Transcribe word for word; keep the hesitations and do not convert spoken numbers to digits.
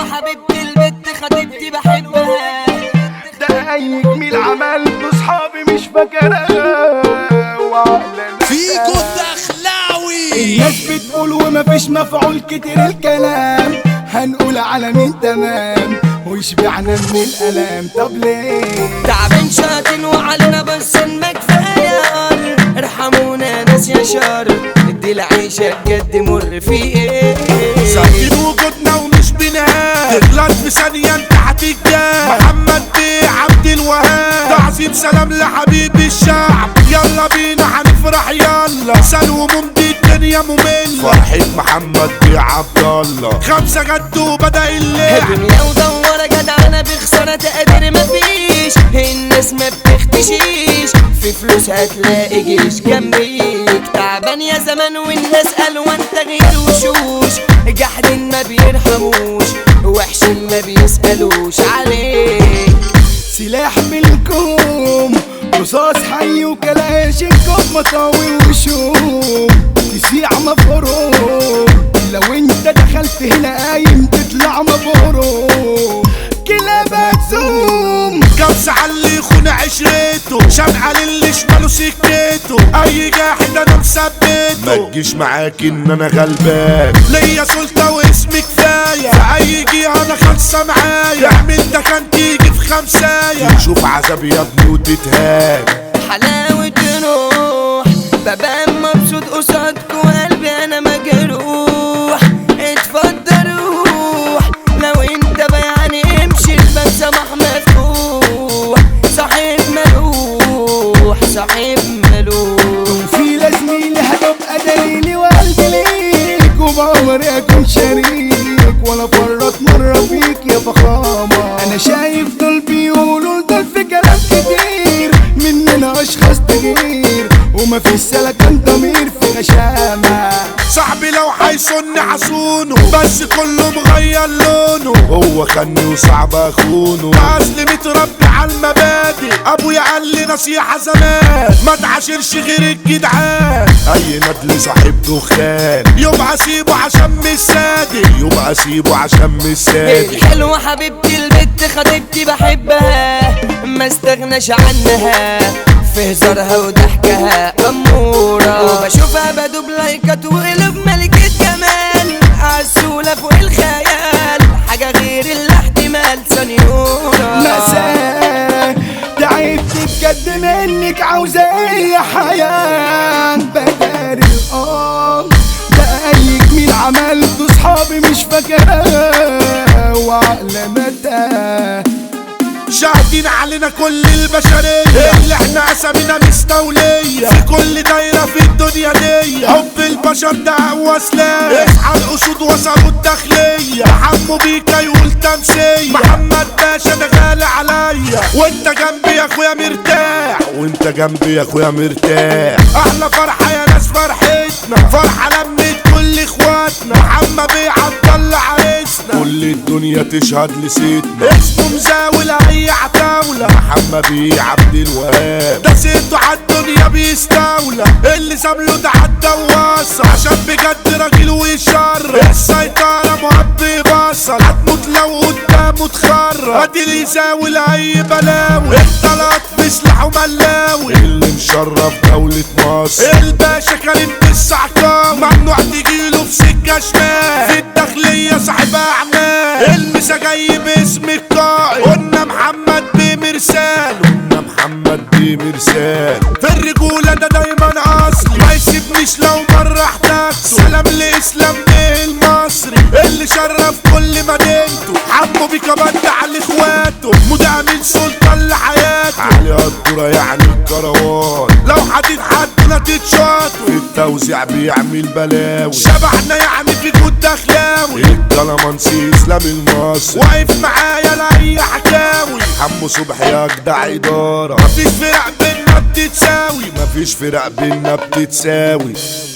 حبيبتي البت خطيبتي بحبها. ده اي جميل عملته صحابي مش فاكرها وعقلنا فيكو الدخلاوي. الناس بتقول ومفيش مفعول كتير الكلام، هنقول على مين تمام ويشبعنا من الالام. طب ليه تعبان شاتين وعلينا بس ما كفايه، ارحمونا ناس يا شر، ادي العيشه بجد مر في ايه. ساكن وجودنا ومش بنهاية، تغلط في ثانية انت هتتجاه. محمد بيه عبد الوهاب، تعظيم سلام لحبيب الشعب. يلا بينا هنفرح يلا، سلو ممضي الدنيا مملة. فرحة محمد بيه عبد الله، خمسة جد وبدأ اللعب. الدنيا ودورة جدعانة بخسارة تقدير مفيش، الناس ما بتختشيش، في فلوس هتلاقي جيش جنبيك. تعبان يا زمان والناس ألوان تغيير وشوش، جحدين ما بيرحموش، وحشين ما بيسألوش عليك. سلاح بالكوم رصاص حي وكلاشينكوف مطاوي وشوم، تسيع مفروم لو انت دخلت هنا قايم تطلع مبروم. كلابك زوم كبس على اللي يخون عشرته، شمعة للي شماله سكته. اي جاحد انا مثبته، ما تجيش معاك ان انا غلبان. ليا سلطة واسمي كفاية، في اي جهة انا خالصة معايا. اعمل ده كان تيجي في خمساية، تشوف عذاب يا ابني وتتهان. حلاوة روح ببقى مبسوط قصادكوا، قلبي انا مجروح. اتفضل روح لو انت بيعني امشي، الباب سمح مفتوح. صاحب ملوح صاحب ملوح، في لازميلي هتبقى دليلي وقلبي ليك، وبعمري اكون شريك ولا فرط مرة فيك يا فخامة. انا شايف دول بيقولوا دول في كلام كتير، مننا اشخاص تغير ومفيش سلكان ضمير في غشامة. صاحبي لو حيصن حصونه، بس كله مغير لونه. هو خني وصعب اخونه، اصل متربي على المبادئ. ابويا قال لي نصيحة زمان، ما تعاشرش غير الجدعان. اي ندل صاحب دخان، يبقى سيبه عشان مش صادق. يبقى سيبه عشان مش صادق. الحلوة حبيبتي البت خطيبتي بحبها، ما استغناش عنها في هزارها وضحكها أمورة. وبشوفها بدوب لايكات وقلب ملكة جمال، عسولة فوق الخيال، حاجة غير الاحتمال سنيورة. مساء تعبت بجد منك، عاوزة ايه يا حياة بدار الآن. ده اي جميل عملته صحابي مش فاكرها وعقلنا تاه. شاهدين علينا كل البشرية، اللي احنا اسامينا مستولية في كل دايرة في الدنيا دي. حب البشر ده اقوى سلاح، اصحى الاسود وصلوا الداخلية. حمو بيكا يقول تمسية، محمد باشا ده غالي عليا. وانت جنبي يا اخويا مرتاح، وانت جنبي يا اخويا مرتاح. احلى فرحة يا ناس فرحتنا، فرحة لمت كل اخواتنا. محمد بيه عبد الله عريسنا، كل الدنيا تشهد لسيدنا. اسمه مزاول اي عتاولة، محمد بيه عبد الوهاب. ده سيته عالدنيا بيستولى، اللي سابله ده عالدواسة. عشان بجد راجل ويشرف، السيطرة مهبي بصل. هتموت لو قدامه تخرب، ادي اللي يزاول اي بلاوي. اختلط بسلاحه ملاوي، اللي مشرف دولة مصر. الباشا كريم بالسعقام، ممنوع تجيله في سكة شمال. في الداخلية صاحب اعمال، المسا جاي باسم القائد. قلنا محمد بيه مرسال، قلنا محمد بيه مرسال. في الرجولة ده دايما اصلي، ما يسيبنيش لو مرة احتاجته. سلام لاسلام بيه المصري، اللي شرف كل مدينته. حمو بيكا بدع لاخواته، مدعم من سلطان لحياته. علي الدورة يعني الكروان، لو حديد حدنا تتشاطوا. في التوزيع بيعمل بلاوي، شبحنا يعني في جود دخلاوي. الكلامانسي اسلام المصري، واقف معايا لاي حكاوي. حمو صبحي اجدع ادارة، مفيش فرق بينا بتتساوي. مفيش فرق بينا بتتساوي.